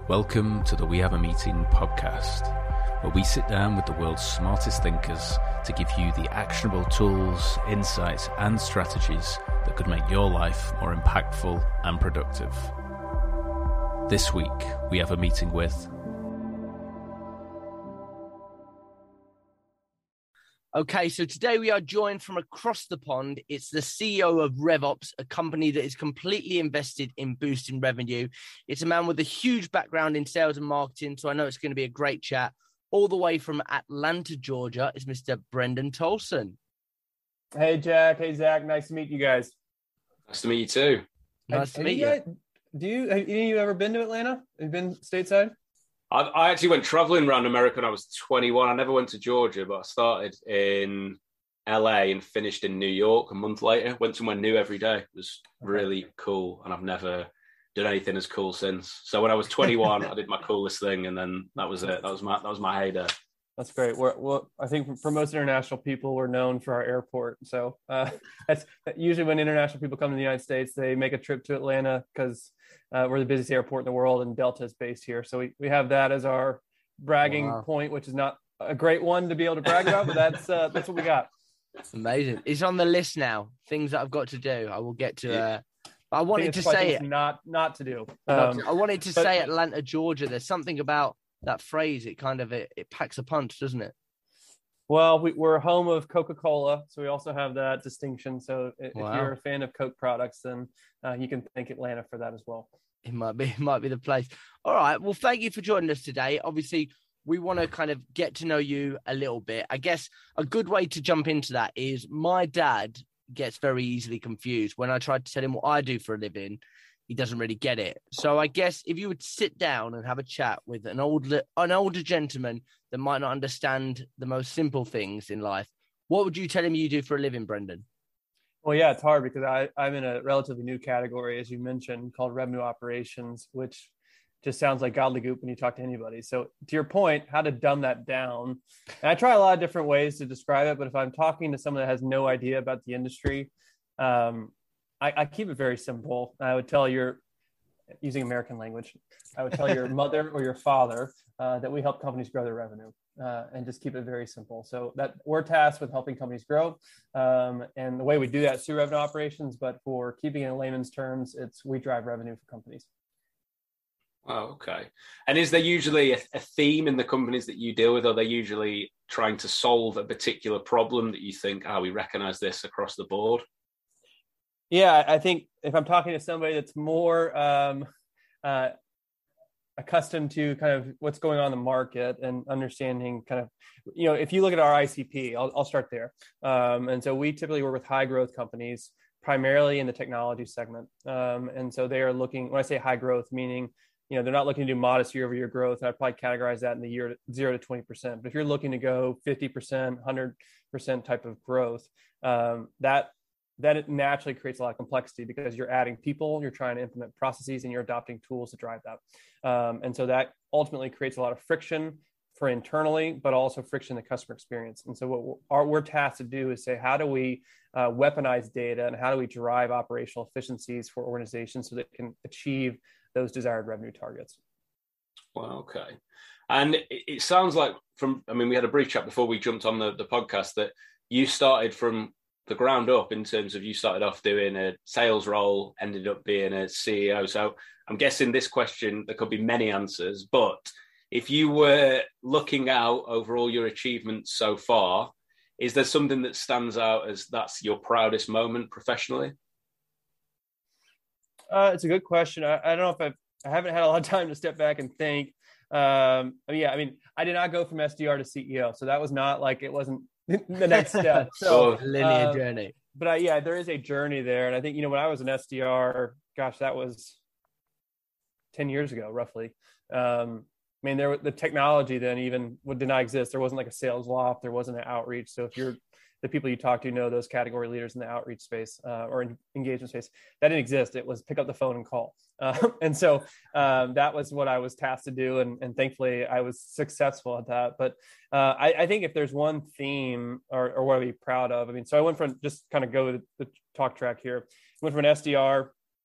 Welcome to the We Have a Meeting podcast, where we sit down with the world's smartest thinkers to give you the actionable tools, insights, and strategies that could make your life more impactful and productive. This week, we have a meeting with... Okay, so today we are joined from across the pond. It's the CEO of RevOps, a company that is completely invested in boosting revenue. It's a man with a huge background in sales and marketing, so I know it's going to be a great chat. All the way from Atlanta, Georgia, is Mr. Brendan Tolson. Hey, Jack. Hey, Zach. Nice to meet you guys. Nice to meet you too. Nice to meet you. Have any of you ever been to Atlanta? Have you been stateside? I actually went traveling around America when I was 21. I never went to Georgia, but I started in LA and finished in New York a month later. Went somewhere new every day. It was really cool, and I've never done anything as cool since. So when I was 21, I did my coolest thing, and then that was it. That was my heyday. That's great. I think for most international people, we're known for our airport. So that's usually when international people come to the United States, they make a trip to Atlanta because we're the busiest airport in the world, and Delta is based here. So we have that as our bragging point, which is not a great one to be able to brag about, but that's what we got. Amazing. It's on the list now. Things that I've got to do. I will get to. I wanted to say it. Not to do. I wanted to say Atlanta, Georgia. There's something about that phrase. It kind of it packs a punch, doesn't it? Well, we're home of Coca-Cola, so we also have that distinction. So if you're a fan of Coke products, then you can thank Atlanta for that as well. It might be the place. All right. Well, thank you for joining us today. Obviously, we want to kind of get to know you a little bit. I guess a good way to jump into that is my dad gets very easily confused. When I try to tell him what I do for a living, he doesn't really get it. So I guess if you would sit down and have a chat with an older gentleman that might not understand the most simple things in life, what would you tell him you do for a living, Brendan? Well, yeah, it's hard because I'm in a relatively new category, as you mentioned, called revenue operations, which just sounds like gobbledygook when you talk to anybody. So to your point, how to dumb that down. And I try a lot of different ways to describe it, but if I'm talking to someone that has no idea about the industry, I keep it very simple. I would tell using American language, I would tell your mother or your father that we help companies grow their revenue and just keep it very simple. So that we're tasked with helping companies grow. And the way we do that is through revenue operations, but for keeping it in layman's terms, we drive revenue for companies. Oh, okay. And is there usually a theme in the companies that you deal with? Are they usually trying to solve a particular problem that you think, we recognize this across the board? Yeah, I think if I'm talking to somebody that's more accustomed to kind of what's going on in the market and understanding kind of, if you look at our ICP, I'll start there. And so we typically work with high growth companies, primarily in the technology segment. And so they are looking, when I say high growth, meaning, they're not looking to do modest year-over-year growth. I'd probably categorize that in the year 0 to 20%. But if you're looking to go 50%, 100% type of growth, that it naturally creates a lot of complexity because you're adding people, you're trying to implement processes, and you're adopting tools to drive that. And so that ultimately creates a lot of friction for internally, but also friction in the customer experience. And so what we're tasked to do is say, how do we weaponize data and how do we drive operational efficiencies for organizations so that they can achieve those desired revenue targets? Well, okay. And it sounds like we had a brief chat before we jumped on the podcast that you started from the ground up in terms of you started off doing a sales role, ended up being a CEO. So I'm guessing this question, there could be many answers, but if you were looking out over all your achievements so far, is there something that stands out as that's your proudest moment professionally? It's a good question. I don't know if I haven't had a lot of time to step back and think. I did not go from SDR to CEO. So that was not like, it wasn't the next step. So linear journey. But there is a journey there. And I think, when I was an SDR, gosh, that was 10 years ago, roughly. The technology then even did not exist. There wasn't like a sales loft. There wasn't an outreach. So if the people you talk to know those category leaders in the outreach space or in engagement space, that didn't exist. It was pick up the phone and call. And so that was what I was tasked to do. And thankfully I was successful at that. But I think if there's one theme or what I'd be proud of, so I went from, just kind of go to the talk track here, went from an SDR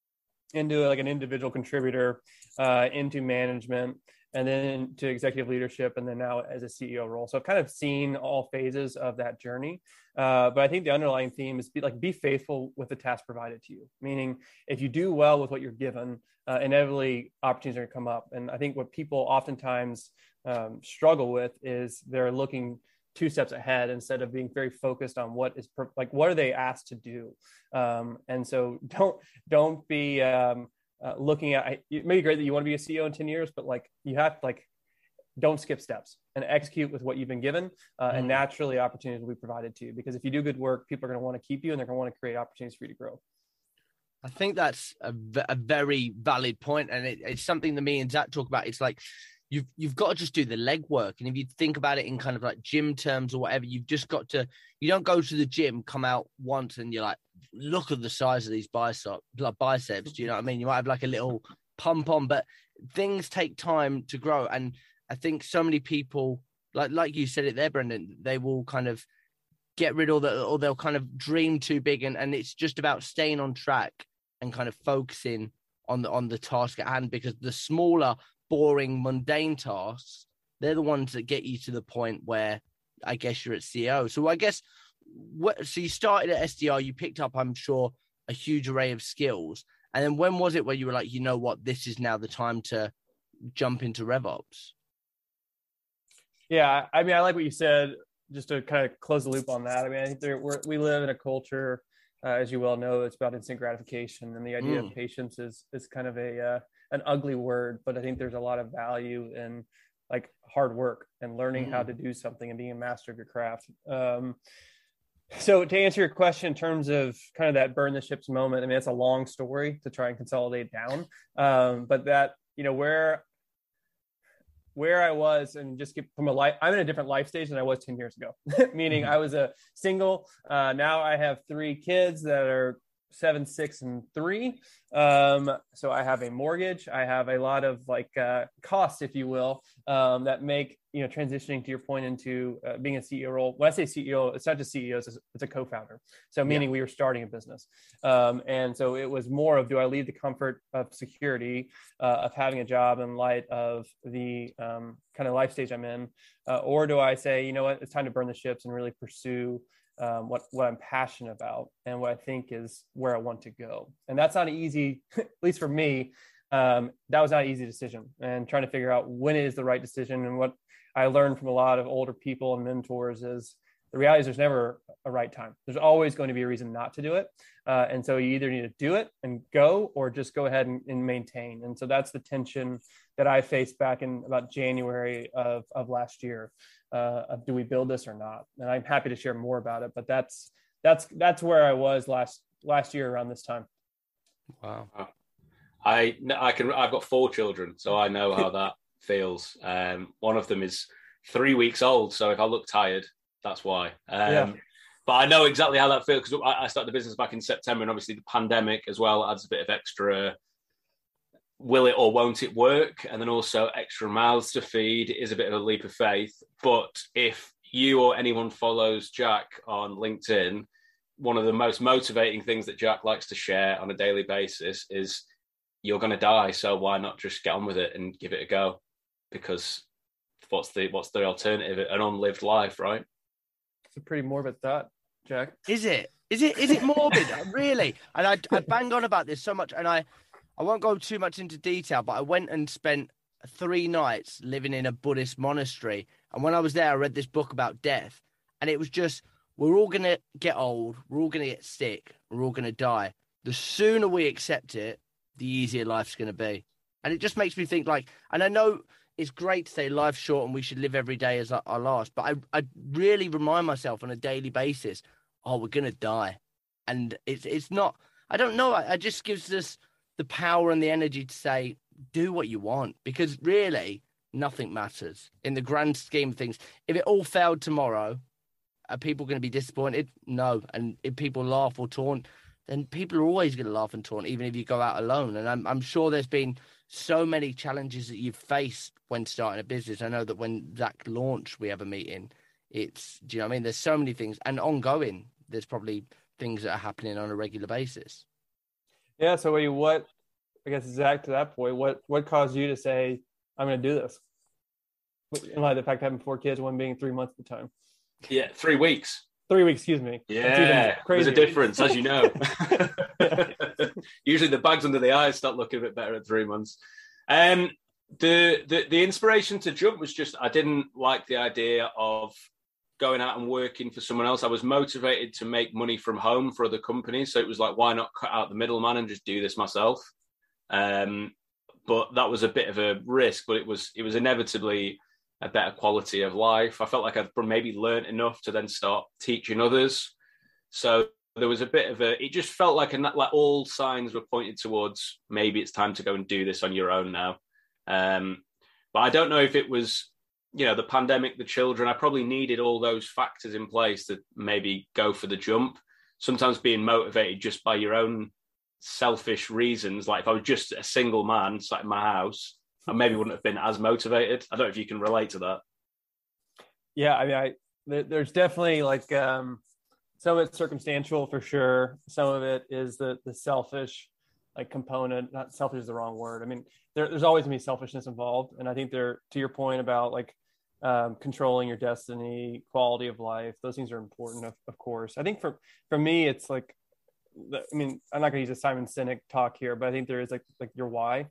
into like an individual contributor, into management, and then to executive leadership, and then now as a CEO role. So I've kind of seen all phases of that journey. But I think the underlying theme is be faithful with the task provided to you. Meaning, if you do well with what you're given, inevitably opportunities are going to come up. And I think what people oftentimes struggle with is they're looking 2 steps ahead instead of being very focused on what are they asked to do. And so don't be looking at, it may be great that you want to be a CEO in 10 years, but like you have to don't skip steps and execute with what you've been given. And naturally opportunities will be provided to you, because if you do good work, people are going to want to keep you and they're going to want to create opportunities for you to grow. I think that's a very valid point. And it's something that me and Zach talk about. It's like, you've got to just do the legwork. And if you think about it in kind of like gym terms or whatever, you've just got to, you don't go to the gym, come out once and you're like, look at the size of these biceps. Do you know what I mean? You might have like a little pump on, but things take time to grow. And I think so many people, like you said it there, Brendan, they will kind of get rid of or they'll kind of dream too big. And it's just about staying on track and kind of focusing on the task at hand, because the smaller, boring, mundane tasks, they're the ones that get you to the point where I guess you're at CEO. So I guess so you started at SDR, you picked up, I'm sure, a huge array of skills. And then when was it where you were like, you know what, this is now the time to jump into RevOps? Yeah, I mean, I like what you said, just to kind of close the loop on that. I mean, I think we live in a culture, as you well know, it's about instant gratification. And the idea of patience is kind of an ugly word, but I think there's a lot of value in like hard work and learning how to do something and being a master of your craft. So to answer your question in terms of kind of that burn the ships moment, I mean, it's a long story to try and consolidate down. But that, where I was, and just get from I'm in a different life stage than I was 10 years ago, meaning I was a single. Now I have 3 kids that are 7, 6, and 3. So I have a mortgage. I have a lot of costs, if you will, that make, transitioning to your point into being a CEO role. When I say CEO, it's not just CEO, it's a co-founder. So meaning we were starting a business. And so it was more of, do I leave the comfort of security, of having a job in light of the kind of life stage I'm in, or do I say, you know what, it's time to burn the ships and really pursue what I'm passionate about and what I think is where I want to go. And that's not easy, at least for me. That was not an easy decision, and trying to figure out when it is the right decision. And what I learned from a lot of older people and mentors is the reality is there's never a right time. There's always going to be a reason not to do it. And so you either need to do it and go, or just go ahead and maintain. And so that's the tension that I faced back in about January of last year. Of do we build this or not? And I'm happy to share more about it, but that's where I was last year around this time. Wow. I've got 4 children, so I know how that feels. One of them is 3 weeks old, so if I look tired, that's why. But I know exactly how that feels, because I started the business back in September, and obviously the pandemic as well adds a bit of extra. Will it or won't it work? And then also extra mouths to feed is a bit of a leap of faith. But if you or anyone follows Jack on LinkedIn, one of the most motivating things that Jack likes to share on a daily basis is you're going to die. So why not just get on with it and give it a go? Because what's the alternative? An unlived life, right? It's a pretty morbid thought, Jack. Is it morbid? Really? And I bang on about this so much, and I won't go too much into detail, but I went and spent 3 nights living in a Buddhist monastery. And when I was there, I read this book about death. And it was just, we're all going to get old. We're all going to get sick. We're all going to die. The sooner we accept it, the easier life's going to be. And it just makes me think and I know it's great to say life's short and we should live every day as our last, but I really remind myself on a daily basis, we're going to die. And it's not, I don't know. It just gives us the power and the energy to say, do what you want, because really nothing matters in the grand scheme of things. If it all failed tomorrow, are people going to be disappointed? No. And if people laugh or taunt, then people are always going to laugh and taunt, even if you go out alone. And I'm sure there's been so many challenges that you've faced when starting a business. I know that when Zach launched We Have a Meeting, do you know what I mean? There's so many things, and ongoing, there's probably things that are happening on a regular basis. Yeah. So what guess Zach, to that point, what caused you to say, I'm going to do this? In light of the fact having 4 kids, one being 3 months at the time. Yeah, 3 weeks. 3 weeks, excuse me. Yeah, there's a difference, as you know. Usually the bags under the eyes start looking a bit better at 3 months. The inspiration to jump was just, I didn't like the idea of going out and working for someone else. I was motivated to make money from home for other companies. So it was like, why not cut out the middleman and just do this myself? But that was a bit of a risk, but it was inevitably a better quality of life. I felt like I'd maybe learned enough to then start teaching others. So there was a bit of it just felt like all signs were pointed towards maybe it's time to go and do this on your own now. But I don't know if it was, the pandemic, the children, I probably needed all those factors in place to maybe go for the jump. Sometimes being motivated just by your own selfish reasons, like if I was just a single man sat in my house, I maybe wouldn't have been as motivated. I don't know if you can relate to that. Yeah, I mean, there's definitely like some of it's circumstantial for sure. Some of it is the selfish like component. Not selfish is the wrong word. I mean, there's always gonna be selfishness involved, and I think to your point about like controlling your destiny, quality of life, those things are important, of course. I think for me, it's like, I mean, I'm not gonna use a Simon Sinek talk here, but I think there is like your why.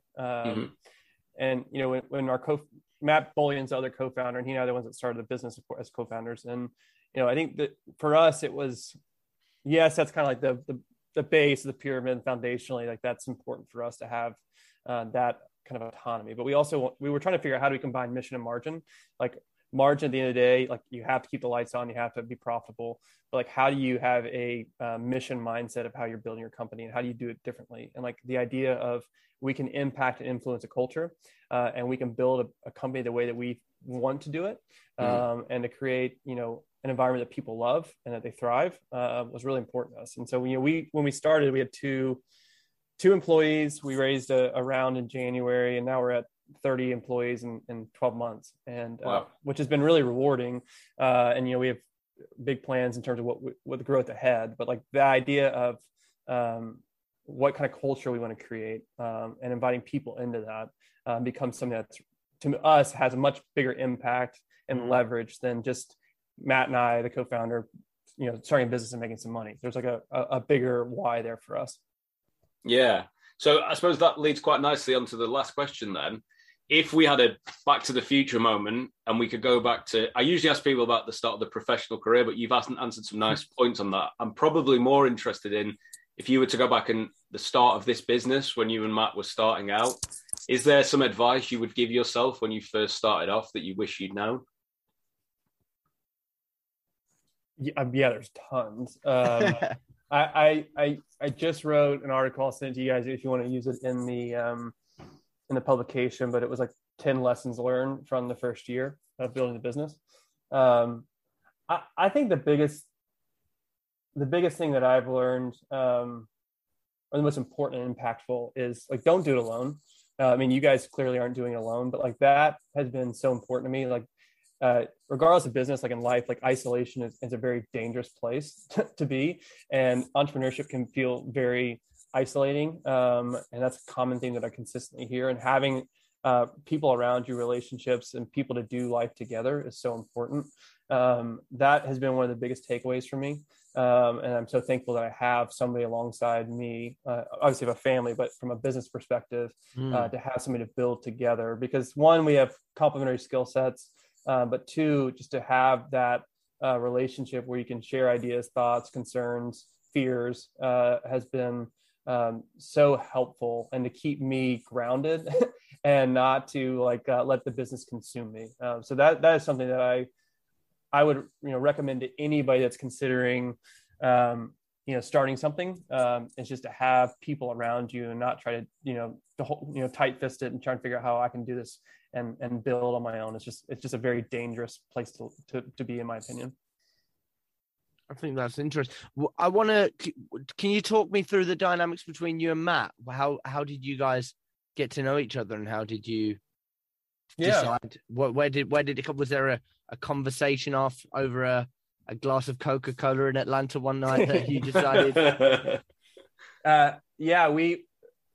And, when our Matt Bullion's the other co-founder, and he and I are the ones that started the business as co-founders. And, I think that for us, it was, yes, that's kind of like the base of the pyramid, foundationally, like that's important for us to have that kind of autonomy. But we were trying to figure out how do we combine mission and margin. Like margin at the end of the day, like you have to keep the lights on, you have to be profitable. But like, how do you have a mission mindset of how you're building your company, and how do you do it differently? And like the idea of we can impact and influence a culture, and we can build a company the way that we want to do it, and to create, an environment that people love and that they thrive, was really important to us. And so, when we started, we had two employees. We raised a round in January, and now we're at 30 employees in 12 months, and wow. Which has been really rewarding. And we have big plans in terms of what the growth ahead. But like the idea of what kind of culture we want to create, and inviting people into that becomes something that to us has a much bigger impact and leverage than just Matt and I, the co-founder, starting a business and making some money. There's like a bigger why there for us. Yeah. So I suppose that leads quite nicely onto the last question then. If we had a Back to the Future moment and we could go back to, I usually ask people about the start of the professional career, but you've answered some nice points on that. I'm probably more interested in if you were to go back and the start of this business when you and Matt were starting out, is there some advice you would give yourself when you first started off that you wish you'd known? Yeah, there's tons. I just wrote an article. I'll send it to you guys if you want to use it in the publication, but it was like 10 lessons learned from the first year of building the business. I think the biggest thing that I've learned, or the most important and impactful, is like, don't do it alone. I mean, you guys clearly aren't doing it alone, but like that has been so important to me. Like, regardless of business, like in life, like isolation is a very dangerous place to be, and entrepreneurship can feel very isolating. And that's a common thing that I consistently hear, and having people around you, relationships, and people to do life together is so important. That has been one of the biggest takeaways for me. And I'm so thankful that I have somebody alongside me, obviously have a family, but from a business perspective, to have somebody to build together, because one, we have complementary skill sets, but two, just to have that relationship where you can share ideas, thoughts, concerns, fears, has been so helpful, and to keep me grounded and not to let the business consume me. So that is something that I would recommend to anybody that's considering starting something, is just to have people around you and not try to tight fist it and try and figure out how I can do this and build on my own. It's just a very dangerous place to be, in my opinion. I think that's interesting. Can you talk me through the dynamics between you and Matt? How did you guys get to know each other, and how did you decide? Where did it come? Was there a conversation off over a glass of Coca-Cola in Atlanta one night that you decided?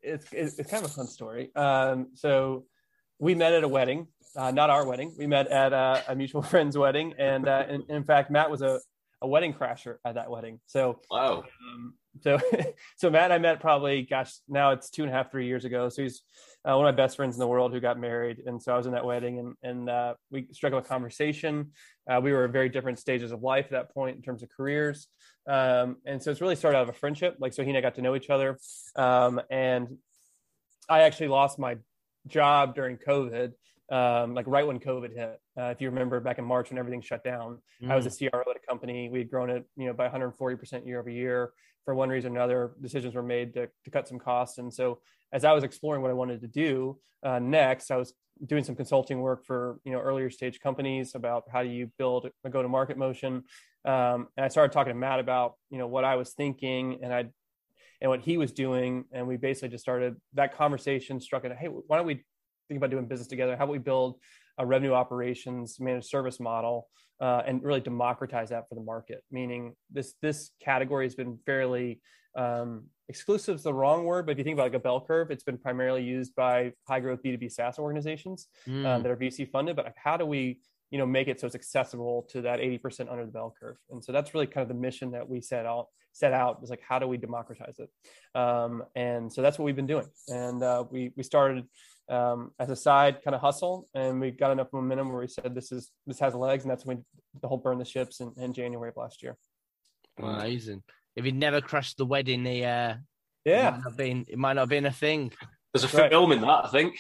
it's kind of a fun story. So we met at a wedding, not our wedding. We met at a mutual friend's wedding, and in fact, Matt was a wedding crasher at that wedding. So wow. So Matt and I met probably, now it's 2.5, 3 years ago. So he's one of my best friends in the world who got married. And so I was in that wedding, and we struck up a conversation. We were at very different stages of life at that point in terms of careers. And so it's really started out of a friendship. So he and I got to know each other. And I actually lost my job during COVID, right when COVID hit. If you remember back in March when everything shut down, I was a CRO at a company. We had grown it, by 140% year over year. For one reason or another, decisions were made to cut some costs. And so as I was exploring what I wanted to do next, I was doing some consulting work for, earlier stage companies about how do you build a go-to-market motion. And I started talking to Matt about, what I was thinking and what he was doing. And we basically just started that conversation, struck it. Hey, why don't we think about doing business together? How about we build a revenue operations managed service model and really democratize that for the market? Meaning this category has been fairly exclusive is the wrong word, but if you think about a bell curve, it's been primarily used by high growth B2B SaaS organizations that are VC funded. But how do we make it so it's accessible to that 80% under the bell curve? And so that's really kind of the mission that we set out is how do we democratize it? And so that's what we've been doing. And we started as a side kind of hustle, and we got enough momentum where we said this has legs, and that's when the whole burn the ships in January of last year. Amazing. If he'd never crashed the wedding, it might not have been a thing. There's a film in that, I think.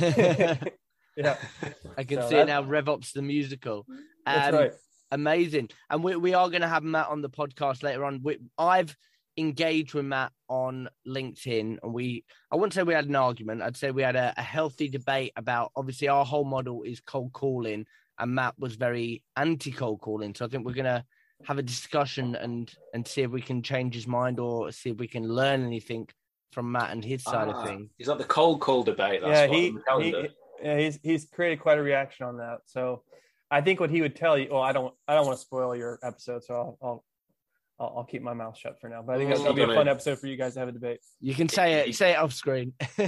Yeah, I can see it now. RevOps the musical. That's right. Amazing. And we are going to have Matt on the podcast later on. I've engaged with Matt on LinkedIn, and I wouldn't say we had an argument. I'd say we had a healthy debate about, obviously our whole model is cold calling, and Matt was very anti cold calling. So I think we're going to have a discussion and see if we can change his mind or see if we can learn anything from Matt and his side of things. Is that the cold call debate? That's he's created quite a reaction on that. So I think what he would tell you, I don't want to spoil your episode, so I'll keep my mouth shut for now. But I think that'll be a fun episode for you guys to have a debate. You can say it off screen.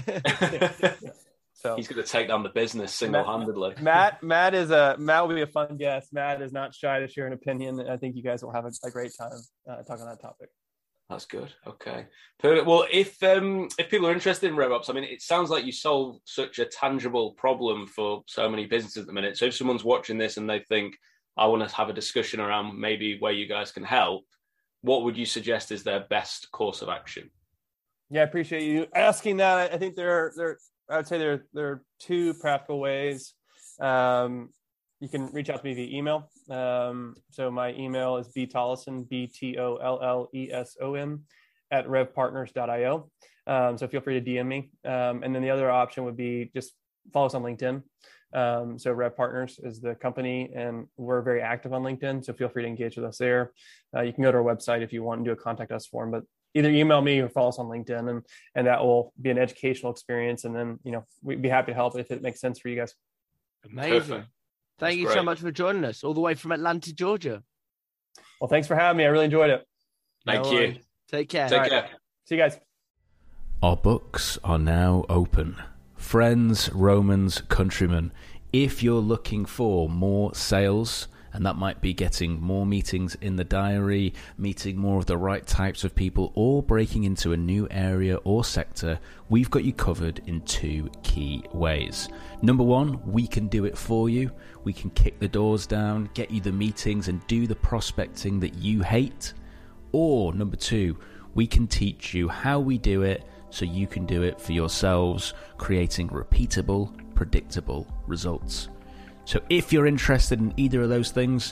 So he's going to take down the business single-handedly. Matt will be a fun guest. Matt is not shy to share an opinion. I think you guys will have a great time talking on that topic. That's good. Okay. Perfect. Well, if people are interested in RevOps, it sounds like you solve such a tangible problem for so many businesses at the minute. So if someone's watching this and they think, I want to have a discussion around maybe where you guys can help, what would you suggest is their best course of action? Yeah, I appreciate you asking that. I think I would say there are two practical ways. You can reach out to me via email. So my email is btollison, BTOLLESOM @revpartners.io. So feel free to DM me. And then the other option would be just follow us on LinkedIn. So Rev Partners is the company, and we're very active on LinkedIn. So feel free to engage with us there. You can go to our website if you want and do a contact us form, but either email me or follow us on LinkedIn, and that will be an educational experience. And then, we'd be happy to help if it makes sense for you guys. Amazing. Perfect. Thank you so much for joining us all the way from Atlanta, Georgia. Well, thanks for having me. I really enjoyed it. Thank you. Take care. See you guys. Our books are now open. Friends, Romans, countrymen, if you're looking for more sales, and that might be getting more meetings in the diary, meeting more of the right types of people, or breaking into a new area or sector, we've got you covered in two key ways. Number one, we can do it for you. We can kick the doors down, get you the meetings, and do the prospecting that you hate. Or number two, we can teach you how we do it so you can do it for yourselves, creating repeatable, predictable results. So if you're interested in either of those things,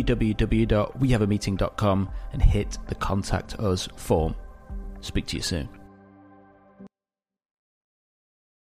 www.wehaveameeting.com and hit the contact us form. Speak to you soon.